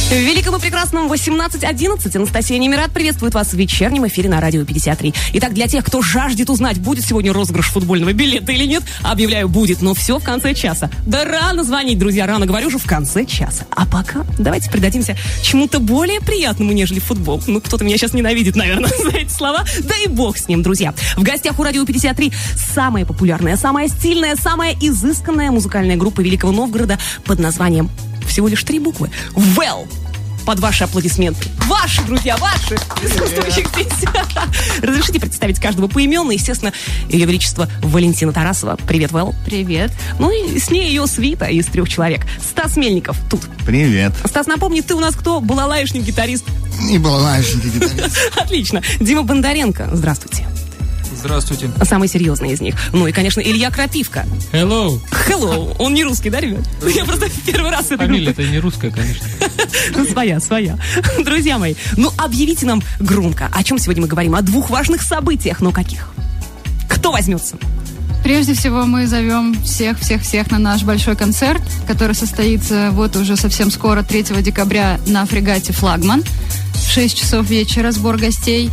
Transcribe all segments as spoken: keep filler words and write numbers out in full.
В великом и прекрасном восемнадцать одиннадцать Анастасия Немират приветствует вас в вечернем эфире на радио пятьдесят три. Итак, для тех, кто жаждет узнать, будет сегодня розыгрыш футбольного билета или нет, объявляю, будет, но все в конце часа. Да рано звонить, друзья, рано говорю же, в конце часа. А пока давайте придадимся чему-то более приятному, нежели футбол. Ну, кто-то меня сейчас ненавидит, наверное, за эти слова. Да и бог с ним, друзья. В гостях у радио пятьдесят три самая популярная, самая стильная, самая изысканная музыкальная группа Великого Новгорода под названием всего лишь три буквы. Well. Под ваши аплодисменты. Ваши, друзья, ваши. Присутствующих здесь. Разрешите представить каждого поименно. Естественно, Ее Величество Валентина Тарасова. Привет, Вэл. Привет. Ну и с ней ее свита из трех человек. Стас Мельников тут. Привет. Стас, напомни, ты у нас кто? Балалаишник, гитарист? Не балалаишник, гитарист. Отлично. Дима Бондаренко. Здравствуйте. Здравствуйте. Самый серьезный из них. Ну и, конечно, Илья Крапивка. Hello. Hello. Он не русский, да, ребят? Я просто первый раз это Фамилия это не русская, конечно. Ну, своя, своя. Друзья мои, ну объявите нам громко, о чем сегодня мы говорим. О двух важных событиях, но каких? Кто возьмется? Прежде всего мы зовем всех-всех-всех на наш большой концерт, который состоится вот уже совсем скоро, третьего декабря на фрегате «Флагман». В шесть часов вечера сбор гостей.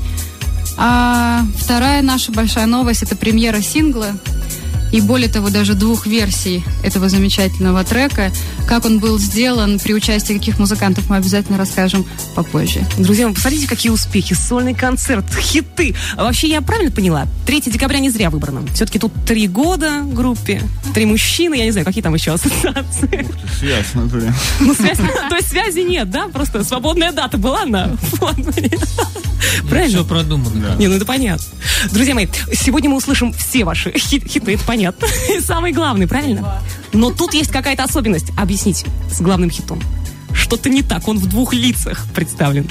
А вторая наша большая новость – это премьера сингла. И более того, даже двух версий этого замечательного трека. Как он был сделан, при участии каких музыкантов, мы обязательно расскажем попозже. Друзья, вы посмотрите, какие успехи. Сольный концерт, хиты. А вообще, я правильно поняла? третьего декабря не зря выбрано. Все-таки тут три года группе, три мужчины. Я не знаю, какие там еще ассоциации. Связь, натуре. Ну, связь, то есть связи нет, да? Просто свободная дата была на флагмане. Правильно? Все продумано. Да. Не, ну это понятно. Друзья мои, сегодня мы услышим все ваши хит- хиты, это понятно. И самый главный, правильно? Но тут есть какая-то особенность. Объясните, с главным хитом. Что-то не так, он в двух лицах представлен.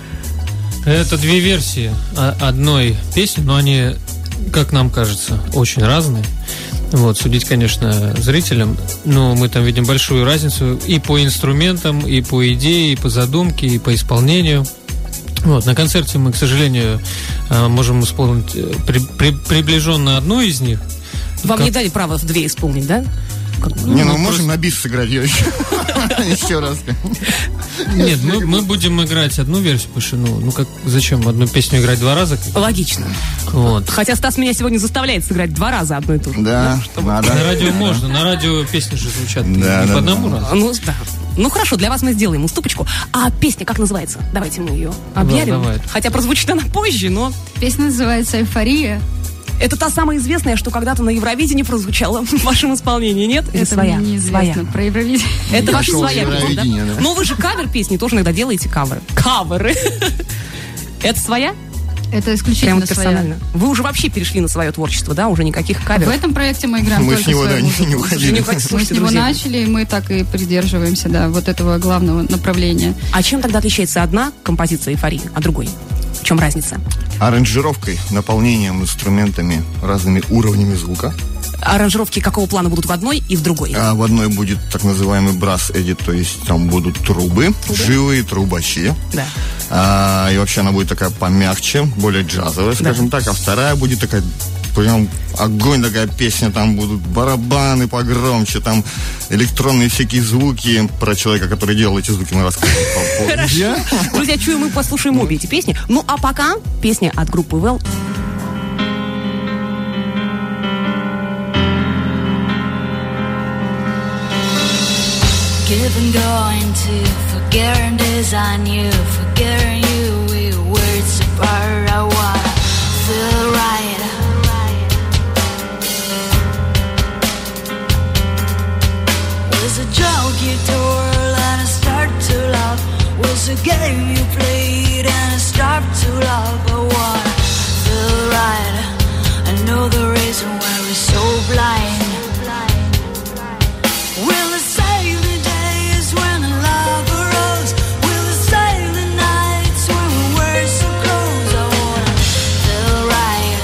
Это две версии одной песни, но они, как нам кажется, очень разные. Вот, судить, конечно, зрителям, но мы там видим большую разницу и по инструментам, и по идее, и по задумке, и по исполнению. Вот, на концерте мы, к сожалению, можем исполнить при, при, приближенно одну из них. Вам как... не дали право в две исполнить, да? Как... Не, ну, ну можем просто... на бис сыграть ее еще. Еще раз. Нет, мы, мы будем играть одну версию, потому что, ну, ну как, зачем одну песню играть два раза? Логично. Вот. Хотя Стас меня сегодня заставляет сыграть два раза одну и ту же. Да, чтобы... надо. На радио можно, на радио песни же звучат да, не да, по одному да. разу. Ну, да. Ну хорошо, для вас мы сделаем уступочку. А песня как называется? Давайте мы ее объявим. Да, хотя прозвучит она позже, но... Песня называется «Эйфория». Это та самая известная, что когда-то на Евровидении прозвучала в вашем исполнении, нет? Это своя, мне неизвестно своя. Про Евровидение. Это ваша Нашел своя песня, да? да? Но вы же кавер песни тоже иногда делаете каверы. Каверы. Это своя? Это исключительно Прям персонально. своя. Вы уже вообще перешли на свое творчество, да? Уже никаких каверов. В этом проекте мы играем Мы только с него, свою да, музыку. не уходили. Мы с него начали, и мы так и придерживаемся, да, вот этого главного направления. А чем тогда отличается одна композиция «Эйфории» от другой? В чем разница? Аранжировкой, наполнением, инструментами, разными уровнями звука. Аранжировки какого плана будут в одной и в другой? А в одной будет так называемый брасс-эдит, то есть там будут трубы, трубы? живые трубачи. Да. А, и вообще она будет такая помягче, более джазовая, скажем да. так. А вторая будет такая прям огонь, такая песня, там будут барабаны погромче, там электронные всякие звуки. Про человека, который делал эти звуки, мы расскажем попозже. Друзья, чую, мы послушаем обе эти песни. Ну, а пока песня от группы Well. Give and go into forgetting design you, forgetting you with words apart. I wanna feel right. Was a joke you told and I start to love. Was a game you played and I start to love. I wanna feel right. I know the reason why we're so blind. Will I say the days when the love arose? Will I say the nights when we were so close? I wanna feel right.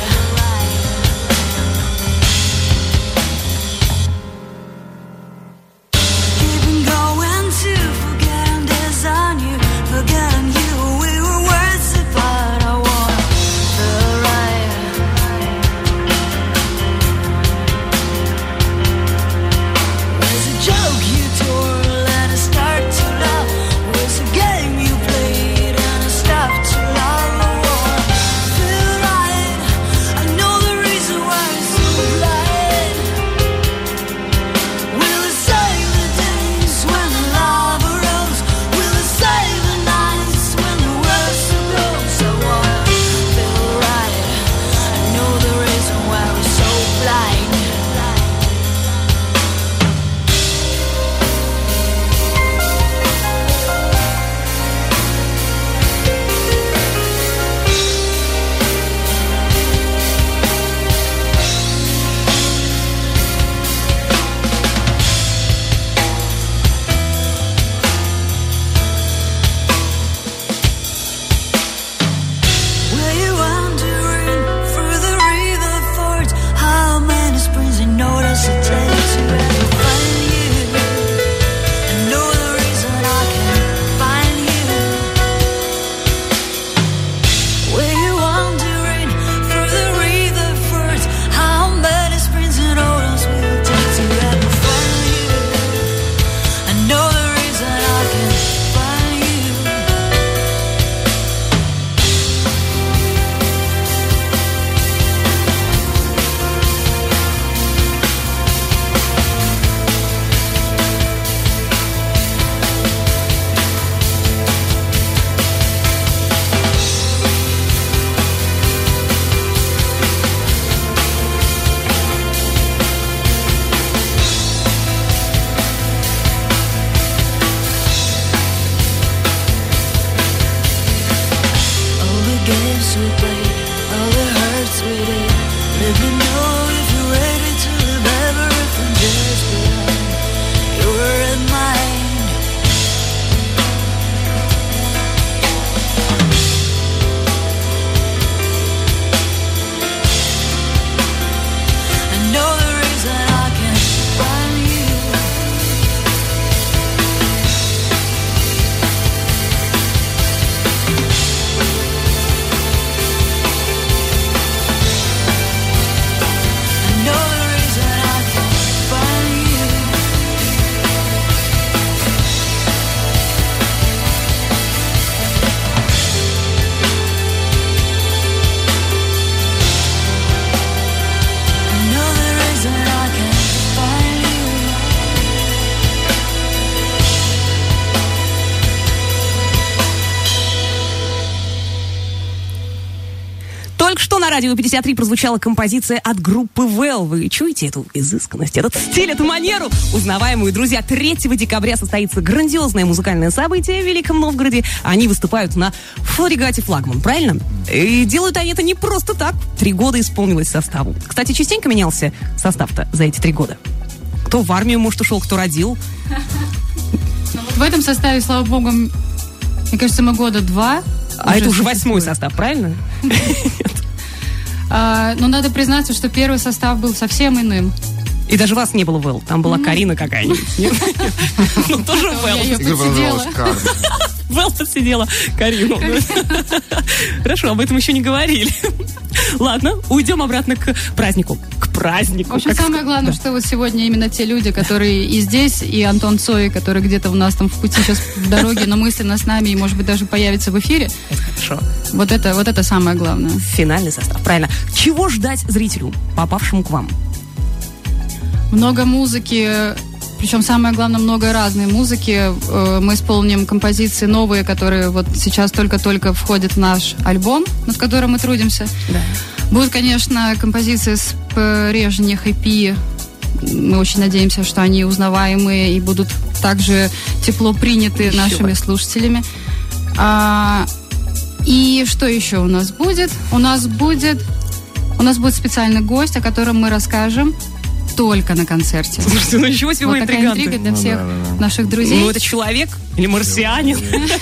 Keeping going to forget and design you, forgetting you we played, all the hurts we did. Let me know if you're ready to live everything just behind. You were in mind. I know the reason I can't find you. I know the reason I can't find you. I know the reason I can't find you. Только что на радио пятьдесят три прозвучала композиция от группы Well. Вы чуете эту изысканность, этот стиль, эту манеру? Узнаваемую, друзья, третьего декабря состоится грандиозное музыкальное событие в Великом Новгороде. Они выступают на фрегате «Флагман», правильно? И делают они это не просто так. Три года исполнилось составу. Кстати, частенько менялся состав-то за эти три года. Кто в армию, может, ушел, кто родил. В этом составе, слава богу, мне кажется, мы года два. А это уже существует. восьмой состав, правильно? А, но надо признаться, что первый состав был совсем иным. И даже вас не было в Эл. Там была Карина какая-нибудь. Нет? Ну, тоже в Я ее Эл. Игорь подсидела. продолжалась карта. В Эл подсидела Карину. Хорошо, об этом еще не говорили. Ладно, уйдем обратно к празднику. К празднику. В общем, Как самое главное, да. что вот сегодня именно те люди, которые и здесь, и Антон Цой, который где-то у нас там в пути сейчас в дороге, но мысленно с нами и, может быть, даже появится в эфире. Хорошо. Вот это, вот это самое главное. Финальный состав, правильно. Чего ждать зрителю, попавшему к вам? Много музыки, причем самое главное, много разной музыки. Э, Мы исполним композиции новые, которые вот сейчас только-только входят в наш альбом, над которым мы трудимся. Да. Будут, конечно, композиции с прежних и пи. Мы очень надеемся, что они узнаваемые и будут также тепло приняты Еще нашими бы. слушателями. А, и что еще у нас будет? У нас будет, у нас будет специальный гость, о котором мы расскажем только на концерте. Слушайте, ну ничего себе Вот вы такая интриганты. интрига для Ну всех да, да, да. наших друзей. Ну, это человек или марсианин?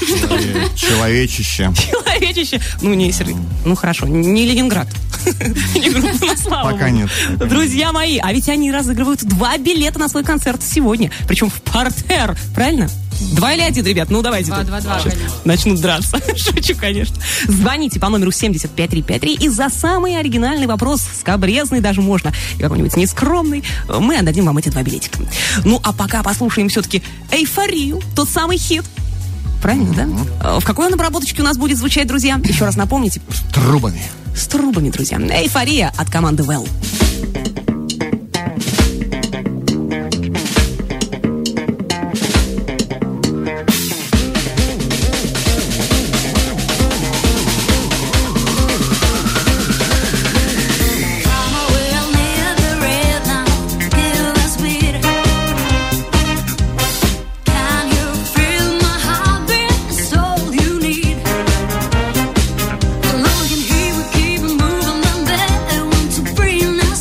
Человечище. Человечище. Ну, не Сергей. Ну, хорошо, не Ленинград. Не группа на славу. Пока нет. Пока Друзья мои, а ведь они разыгрывают два билета на свой концерт сегодня. Причем в партер, правильно? Два или один, ребят? Ну, давайте. Два, тут два, два, сейчас конечно. начнут драться. Шучу, конечно. Звоните по номеру семьдесят пять три пять три и за самый оригинальный вопрос, скабрезный даже можно, и какой-нибудь нескромный, мы отдадим вам эти два билетика. Ну, а пока послушаем все-таки «Эйфорию», тот самый хит. Правильно, да? В какой он обработочке у нас будет звучать, друзья? Еще раз напомните. Трубами. С трубами, друзья. «Эйфория» от команды Well. Keep moving, my bed, want to bring us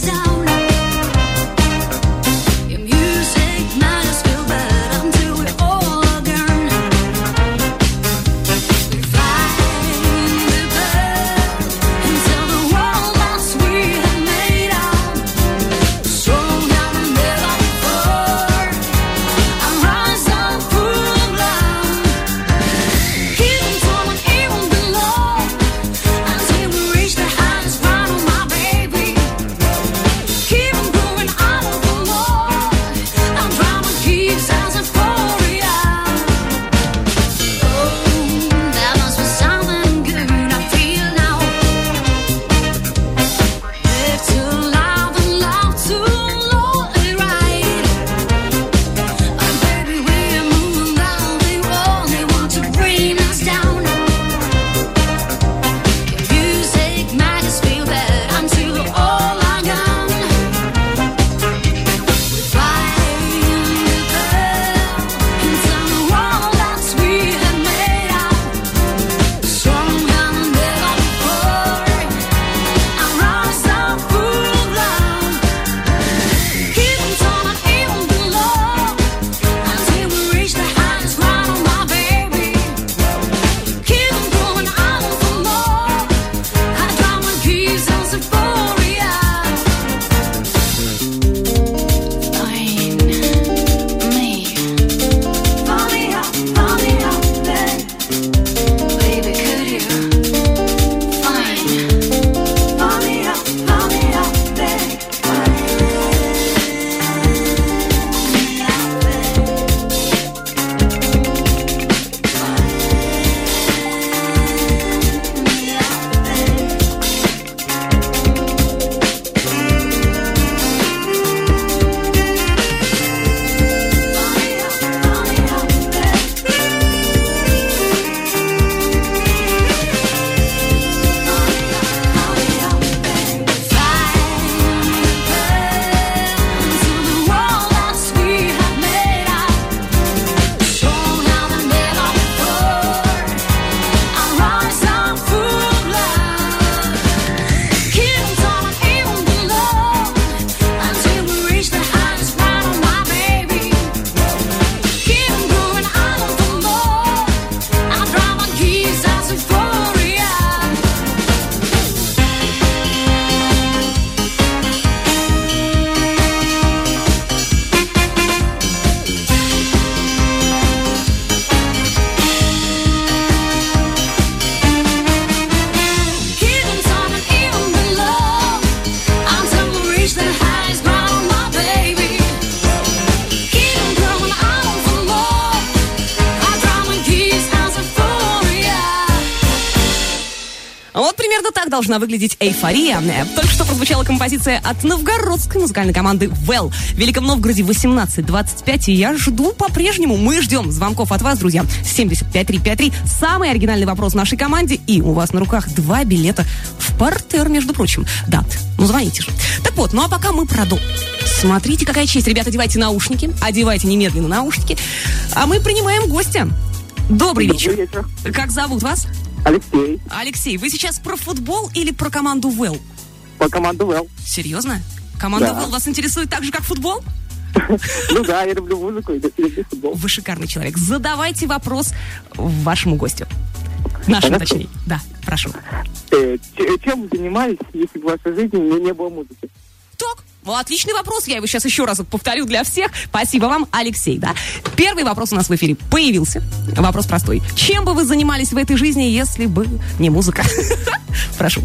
Примерно так должна выглядеть эйфория. Только что прозвучала композиция от новгородской музыкальной команды Well. В Великом Новгороде восемнадцать двадцать пять, и я жду по-прежнему. Мы ждем звонков от вас, друзья. семьдесят пять три пять три. Самый оригинальный вопрос в нашей команде. И у вас на руках два билета в партер, между прочим. Да, ну звоните же. Так вот, ну а пока мы продолжим. Смотрите, какая честь. Ребята, одевайте наушники. Одевайте немедленно наушники. А мы принимаем гостя. Добрый вечер. Добрый вечер. Как зовут вас? Алексей. Алексей, вы сейчас про футбол или про команду Well? По команду Well. Серьезно? Команда Да. Well вас интересует так же, как футбол? Ну да, я люблю музыку и люблю футбол. Вы шикарный человек. Задавайте вопрос вашему гостю. Нашему, Хорошо. точнее. Да, прошу. Э, ч- Чем вы занимались, если в вашей жизни не, не было музыки? Так, ну, отличный вопрос. Я его сейчас еще раз повторю для всех. Спасибо вам, Алексей. Да? Первый вопрос у нас в эфире появился. Вопрос простой. Чем бы вы занимались в этой жизни, если бы не музыка? Прошу.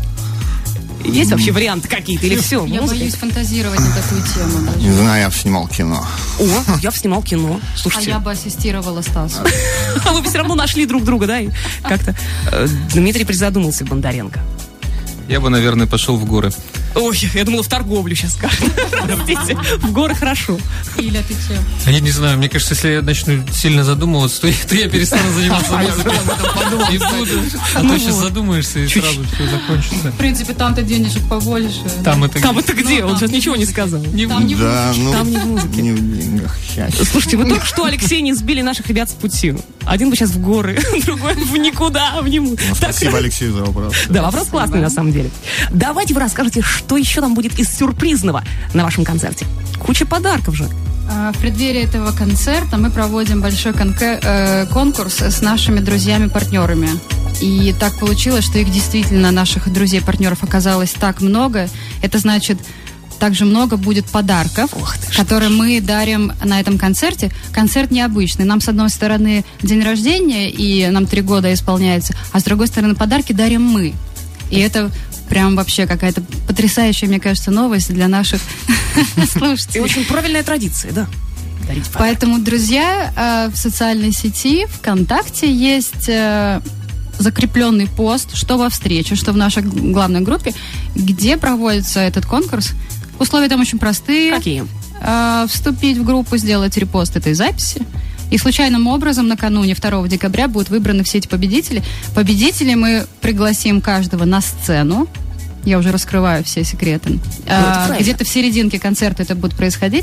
Есть вообще варианты какие-то или все? Я боюсь фантазировать на такую тему даже. Не знаю, я бы снимал кино. О, я бы снимал кино. А Слушайте, я бы ассистировала Стасу. а вы бы все равно нашли друг друга, да? И как-то э, Дмитрий призадумался, Бондаренко. Я бы, наверное, пошел в горы. Ой, я думала, в торговлю сейчас скажут. Простите, в горы хорошо. Иля, ты че? А я не знаю, мне кажется, если я начну сильно задумываться, то я, то я перестану заниматься музыкой. И буду. А то сейчас задумаешься, и сразу все закончится. В принципе, там-то денежек побольше. Там это... Там это где? Он сейчас ничего не сказал. Не Там не Да, ну, Там не в музыке. не в деньгах. Счастье. Слушайте, вы только что, Алексей, не сбили наших ребят с пути. Один бы сейчас в горы, другой в никуда, в нему. Ну, спасибо, Алексей, за вопрос. Да, вопрос классный на самом деле. Давайте вы расскажете, что еще там будет из сюрпризного на вашем концерте. Куча подарков же. А, В преддверии этого концерта мы проводим большой конке- э, конкурс с нашими друзьями-партнерами. И так получилось, что их действительно, наших друзей-партнеров, оказалось так много. Это значит, также много будет подарков, которые мы дарим на этом концерте. Концерт необычный. Нам, с одной стороны, день рождения, и нам три года исполняется, а с другой стороны, подарки дарим мы. И это прям вообще какая-то потрясающая, мне кажется, новость для наших И слушателей. очень правильная традиция, да. Дарить подарки. Поэтому, друзья, э, в социальной сети ВКонтакте есть э, закрепленный пост, что во встрече, что в нашей главной группе, где проводится этот конкурс. Условия там очень простые. Какие? Э, Вступить в группу, сделать репост этой записи. И случайным образом накануне второго декабря будут выбраны все эти победители. Победителей мы пригласим каждого на сцену. Я уже раскрываю все секреты. А, правильно. где-то в серединке концерта это будет происходить.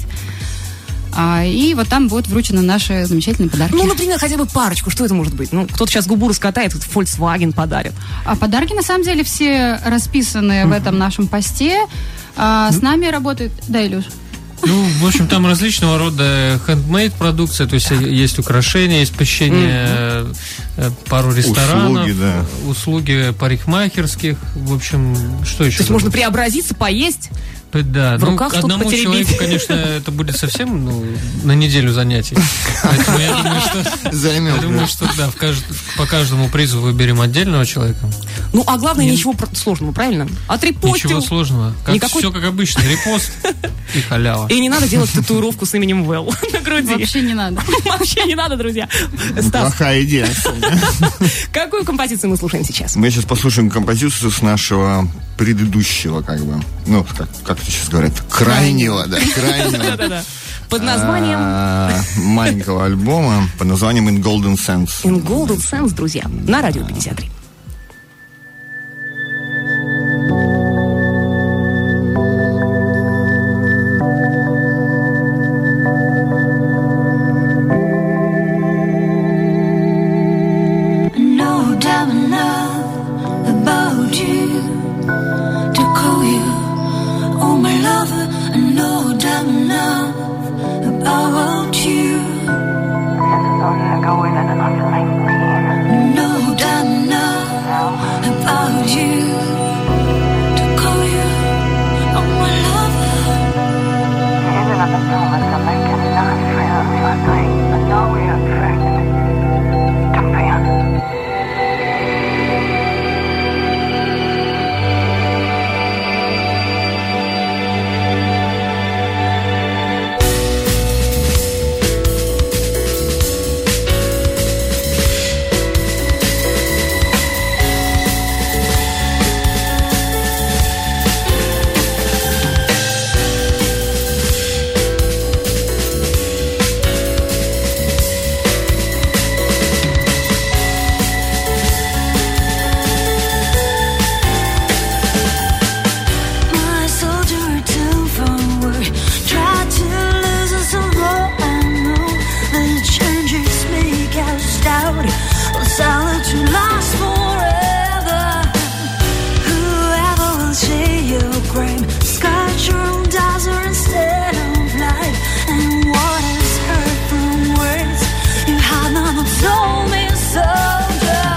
А, и вот там будут вручены наши замечательные подарки. Ну, например, хотя бы парочку. Что это может быть? Ну, кто-то сейчас губу раскатает, тут Volkswagen подарит. А подарки, на самом деле, все расписаны в этом нашем посте. А, с нами работает... Да, Илюш? Ну, в общем, там различного рода хендмейд продукция, то есть есть украшения, есть посещение э, пару ресторанов, Услуги, да. услуги парикмахерских, в общем, что еще? То есть можно преобразиться, поесть. Да, в ну, руках что-то одному потеребить. человеку, конечно, это будет совсем ну, на неделю занятий. Поэтому я думаю, что, Займем, я думаю, да. что да, в кажд- по каждому призу выберем отдельного человека. Ну, а главное, Нет. ничего про- сложного, правильно? Отрепостил. Ничего сложного. Как, Никакой- Все как обычно. Репост и халява. И не надо делать татуировку с именем Well на груди. Вообще не надо. Вообще не надо, друзья. Стас, Плохая идея. какую композицию мы слушаем сейчас? Мы сейчас послушаем композицию с нашего предыдущего, как бы, ну, как, как это сейчас говорят, крайнего, да, крайнего. Да-да-да. Под названием а, маленького альбома под названием In Golden Sands. In Golden Sands, друзья, на радио пятьдесят три. No doubt enough about you to call you oh my lover, and no doubt enough about you. No doubt enough glory, will solitude last forever. Whoever will share your grave, sculpture on desert instead of life. And what is heard from words you have not told me, soldier.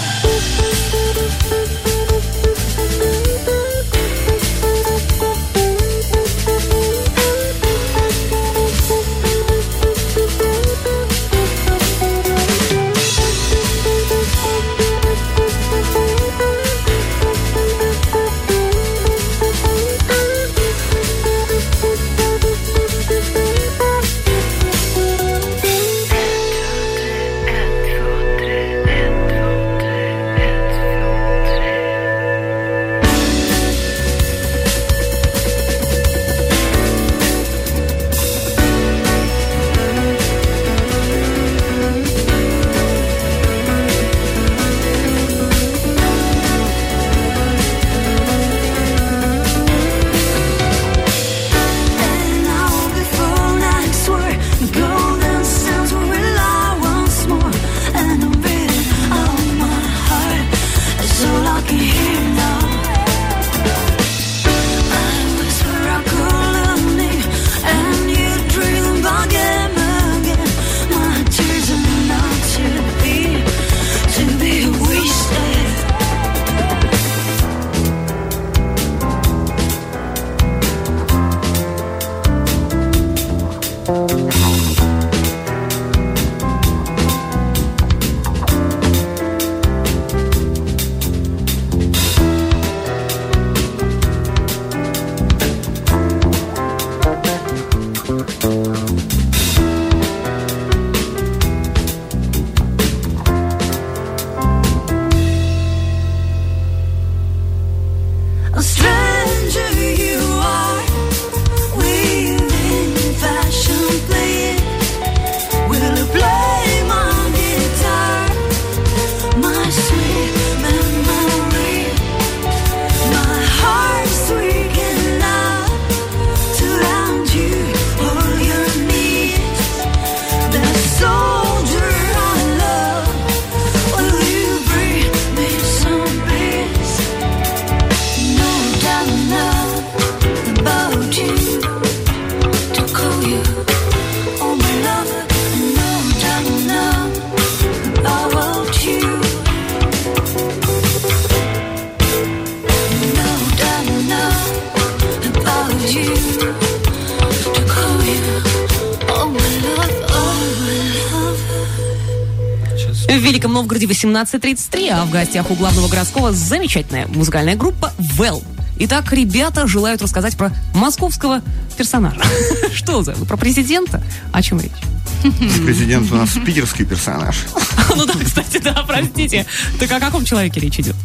В Великом Новгороде восемнадцать тридцать три, а в гостях у главного городского замечательная музыкальная группа «Well». Итак, ребята желают рассказать про московского персонажа. Что за? Про президента? О чем речь? Президент у нас питерский персонаж. Ну да, кстати, да, простите. Так о каком человеке речь идет?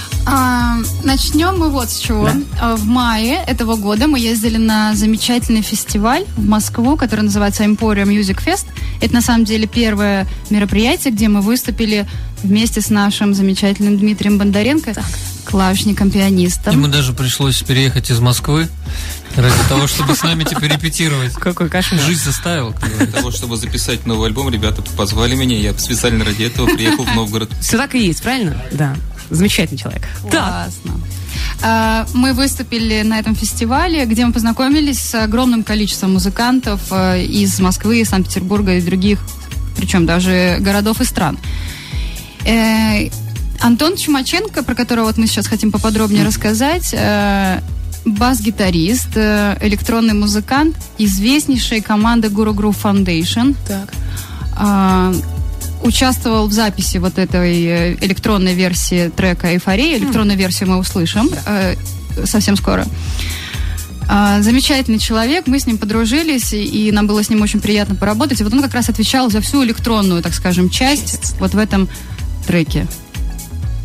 А, начнем мы вот с чего. Да. В мае этого года мы ездили на замечательный фестиваль в Москву, который называется Emporia Music Fest. Это на самом деле первое мероприятие, где мы выступили вместе с нашим замечательным Дмитрием Бондаренко, так. клавишником, пианистом. Ему даже пришлось переехать из Москвы ради того, чтобы с нами теперь репетировать. Какой кошмар. Жизнь заставила. Для того, чтобы записать новый альбом, ребята позвали меня, я специально ради этого приехал в Новгород. Все так и есть, правильно? Да. Замечательный человек. Классно. Так. Мы выступили на этом фестивале, где мы познакомились с огромным количеством музыкантов из Москвы, Санкт-Петербурга и других, причем даже городов и стран. Антон Чумаченко, про которого вот мы сейчас хотим поподробнее mm-hmm. рассказать, бас-гитарист, электронный музыкант, известнейшей команды Guru Groove Foundation. Так. Участвовал в записи вот этой электронной версии трека «Эйфория». Электронную версию мы услышим э, совсем скоро. Э, замечательный человек, мы с ним подружились, и нам было с ним очень приятно поработать. И вот он как раз отвечал за всю электронную, так скажем, часть вот в этом треке.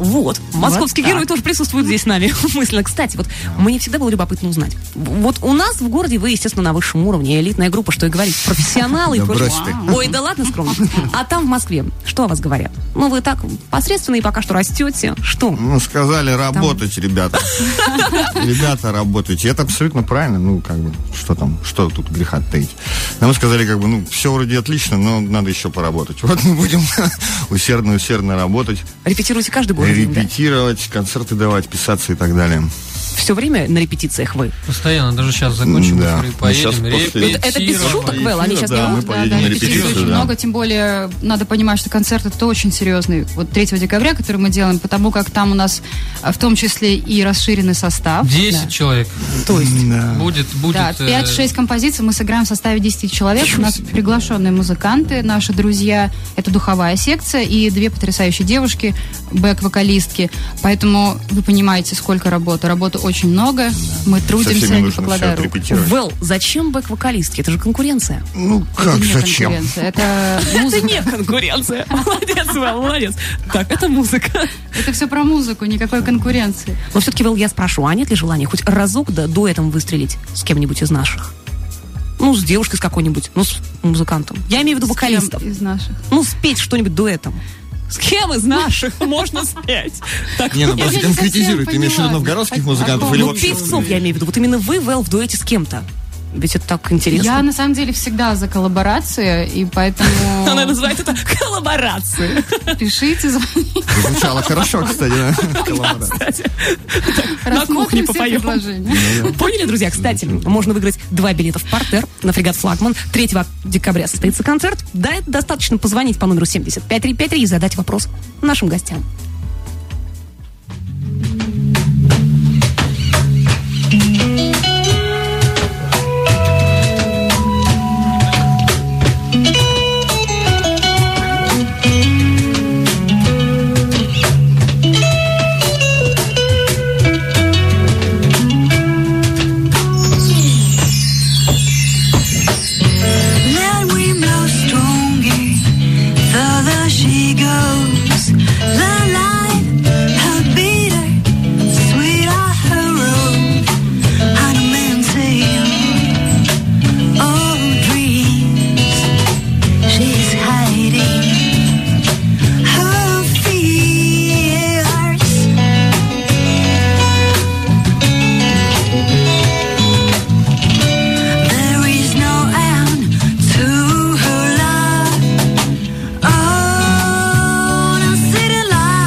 Вот, московский Вот так. герой тоже присутствует здесь с нами мысленно. Кстати, вот мне всегда было любопытно узнать. Вот у нас в городе вы, естественно, на высшем уровне, элитная группа, что и говорить, профессионалы и Да прочее. брось ты. Ой, да ладно, скромно. А там в Москве, что о вас говорят? Ну, вы так посредственные пока что растете. Что? Ну, сказали работать, ребята. Ребята, работайте. Это абсолютно правильно. Ну, как бы, что там, что тут греха таить. Нам сказали, как бы, ну, все вроде отлично, но надо еще поработать. Вот мы будем усердно-усердно работать, Репетируете каждый год? репетировать, концерты давать, писаться и так далее. Все время на репетициях вы? Постоянно, даже сейчас закончим Да. эфир и поедем. Ну, сейчас после- репетировать. Это без шуток, Вэл, они сейчас Да, не мы Да, поедем да, на репетиций репетицию, очень да. много, тем более надо понимать, что концерт это очень серьезный. Вот третьего декабря, который мы делаем, потому как там у нас а, в том числе и расширенный состав. Десять Да. человек. То есть... Да. Будет, будет. Да, э, пять-шесть композиций мы сыграем в составе десяти человек. У нас приглашенные музыканты, наши друзья. Это духовая секция и две потрясающие девушки, бэк-вокалистки. Поэтому вы понимаете, сколько работы. Работы очень много. Мы Со трудимся, всеми не нужно все покладая рук. отрепетировать. Вэл, зачем бэк-вокалистки? Это же конкуренция. Ну, Это как, не зачем? конкуренция, это Это музыка. не конкуренция. Молодец, Вэл, молодец. Так, это музыка. Это все про музыку, никакой конкуренции. Но все-таки, Вэл, я спрошу, а нет ли желания хоть разок да дуэтом выстрелить с кем-нибудь из наших? Ну, с девушкой с какой-нибудь, ну, с музыкантом. Я имею в виду вокалистов. С кем из наших. Ну, спеть что-нибудь дуэтом. С кем из наших можно спеть? Так, Не, ну Я просто не совсем конкретизируй. Ты имеешь в виду поняла. новгородских А- музыкантов а или ну, вообще? певцов я имею в виду. Вот именно вы, Вэл, в дуэте с кем-то. Ведь это так интересно. Я на самом деле всегда за коллаборации, и поэтому Она называет это коллаборацией. пишите, звоните. Звучало хорошо, кстати. да. Коллаборация. Кстати, на кухне Рассмотрим все попоем. предложения. Поняли, друзья? Кстати, можно выиграть два билета в партер на фрегат «Флагман». третьего декабря состоится концерт. Да, это достаточно позвонить по номеру семьдесят пять три пять три и задать вопрос нашим гостям. Let we blow stronger, further she goes. The light, her beater, sweet are her road. On a man's sail, oh dreams, she's hiding her fears. There is no end to her love. On a city light.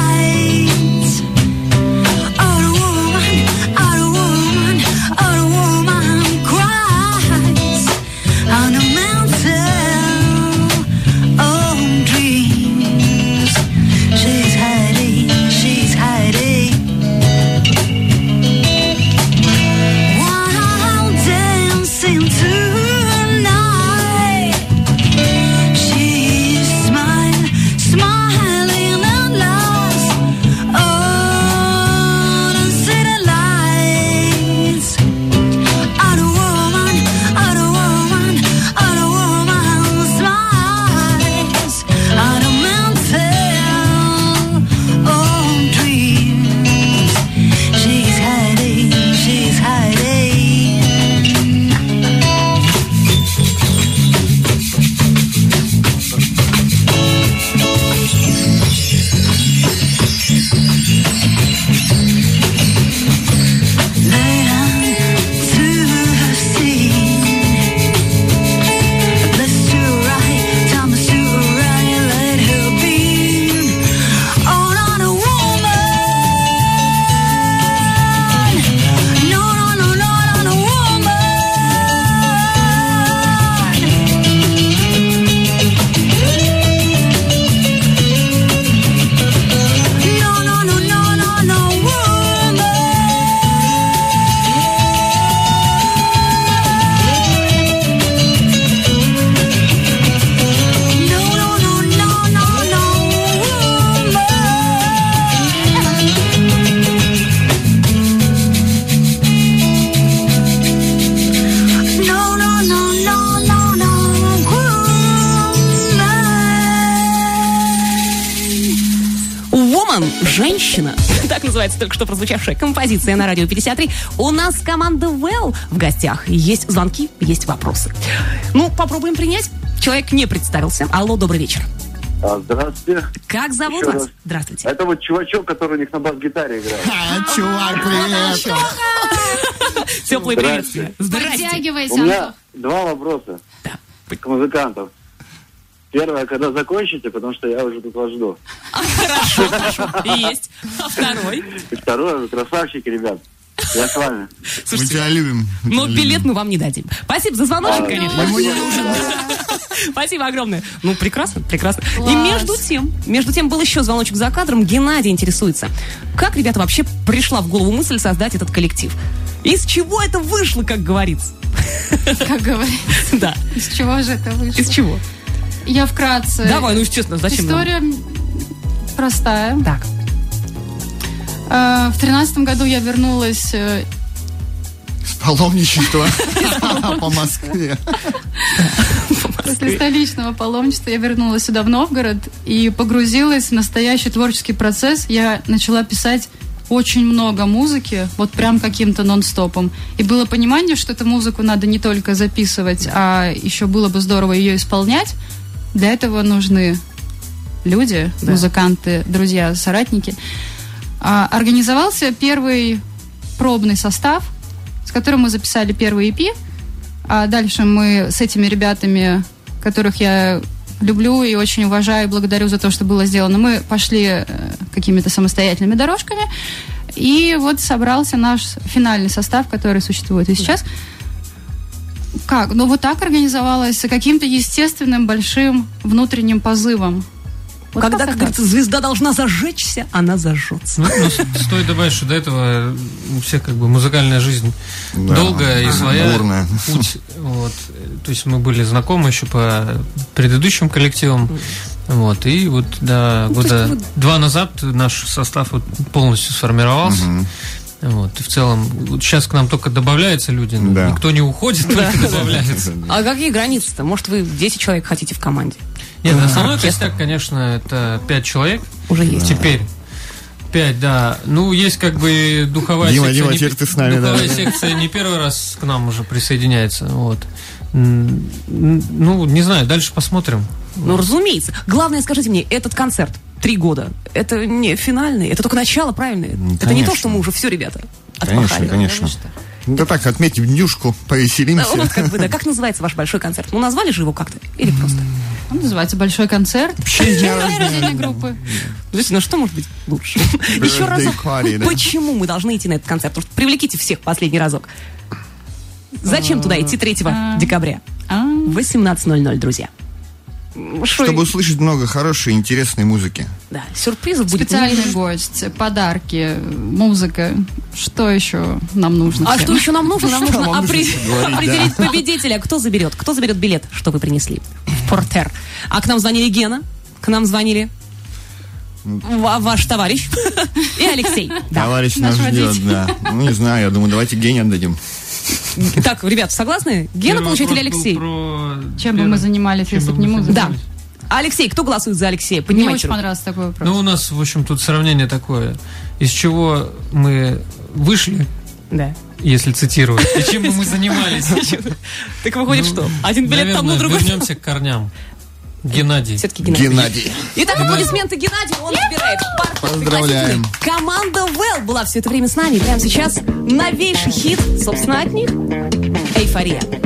Woman, женщина. Так называется только что прозвучавшая композиция на радио пятьдесят три. У нас команда Well в гостях. Есть звонки, есть вопросы. Ну, попробуем принять. Человек не представился. Алло, добрый вечер. А, здравствуйте. Как зовут Еще вас? раз. Здравствуйте. Это вот чувачок, который у них на бас-гитаре играет. А, чувак, привет. Теплый привет тебе. Здрасте. Подтягивайся, У меня Антох. два вопроса Да. к музыкантам. Первое, когда закончите, потому что я уже тут вас жду. Хорошо, хорошо. Есть. А второй? И второе, вы красавчики, ребят. Я с вами. Мы Слушайте, тебя любим. Мы но тебя билет любим. мы вам не дадим. Спасибо за звоночек, А, конечно. Ему не нужен. Спасибо огромное. Ну, прекрасно, прекрасно. И Класс. между тем, между тем был еще звоночек за кадром. Геннадий интересуется. Как, ребята, вообще пришла в голову мысль создать этот коллектив? Из чего это вышло, как говорится? Как говорится. Да. Из чего же это вышло? Из чего? Я вкратце. Давай, ну, честно, зачем нам? История простая. Так. Э, В тринадцатом году я вернулась э, С паломничества по Москве. после столичного паломничества. Я вернулась сюда, в Новгород, и погрузилась в настоящий творческий процесс. Я начала писать очень много музыки, вот прям каким-то нон-стопом. И было понимание, что эту музыку надо не только записывать, а еще было бы здорово ее исполнять. Для этого нужны люди, Да. музыканты, друзья, соратники. А, организовался первый пробный состав, с которым мы записали первый и пи. А дальше мы с этими ребятами, которых я люблю и очень уважаю, и благодарю за то, что было сделано, мы пошли э, какими-то самостоятельными дорожками. И вот собрался наш финальный состав, который существует и сейчас. Как? Ну, вот так организовалось, каким-то естественным большим внутренним позывом. Вот Когда, как-то как так. говорится, звезда должна зажечься, она зажжется. Ну, ну, с- стоит добавить, что до этого у всех как бы музыкальная жизнь Да. долгая и своя, Бурная. путь. Вот. То есть мы были знакомы еще по предыдущим коллективам. Вот. И вот до Ну, то года есть вы- два назад наш состав вот полностью сформировался. Вот. И в целом, вот сейчас к нам только добавляются люди, но Да. никто не уходит, только добавляется. А какие границы-то? Может, вы десять человек хотите в команде? Нет, основной костяк, конечно, это пять человек. Уже есть. Теперь. Пять, да. Ну, есть как бы духовая Дима, секция. Дима, не- теперь ты с нами, да. духовая секция не первый раз к нам уже присоединяется. Вот. М, Ну, не знаю, дальше посмотрим. Ну, разумеется. Главное, скажите мне, этот концерт три года, это не финальный, это только начало, правильно? Это не то, конечно. что мы уже все, ребята, Конечно, отпахали. конечно. Да так, отметим днюшку, повеселимся. Ну, вот как бы, да. Как называется ваш большой концерт? Ну, назвали же его как-то? Или просто? Он называется «Большой концерт». День рождения группы. Слушайте, ну что может быть лучше? Еще Birthday разок. party, да. Почему мы должны идти на этот концерт? Потому что привлеките всех последний разок. Зачем туда идти третьего декабря? А, В восемнадцать ноль ноль, друзья. Что- Чтобы услышать много хорошей, интересной музыки. Да, сюрпризов будет. Специальный гость, подарки, музыка. Что еще нам нужно? А всем? что еще нам нужно? Нам Что нужно вам нужно опре- говорить, да. определить победителя. Кто заберет? Кто заберет билет, что вы принесли в портер? А к нам звонили Гена, к нам звонили ва- ваш товарищ и Алексей. Да. Товарищ наш нас ждет, водитель. да. Ну, не знаю, я думаю, давайте Гене отдадим. Так, ребята, согласны? Гена Первый получает или вопрос был Алексей? про Чем бы первый. мы занимались, Чем если бы бы не мы музыка? Да. занимались? Алексей, кто голосует за Алексея? Мне Поднимайте очень руку. понравился такой вопрос. Ну, у нас, в общем, тут сравнение такое. Из чего мы вышли, Да. если цитировать, и чем бы мы занимались. Так выходит, Ну, что? Один билет тому, наверное, другой. вернемся к корням. Геннадий. Все-таки Геннадий. Геннадий. Итак, аплодисменты Геннадию, он забирает партию. Поздравляем. пригласительных. Команда Well была все это время с нами. Прямо сейчас новейший хит, собственно, от них. Эйфория.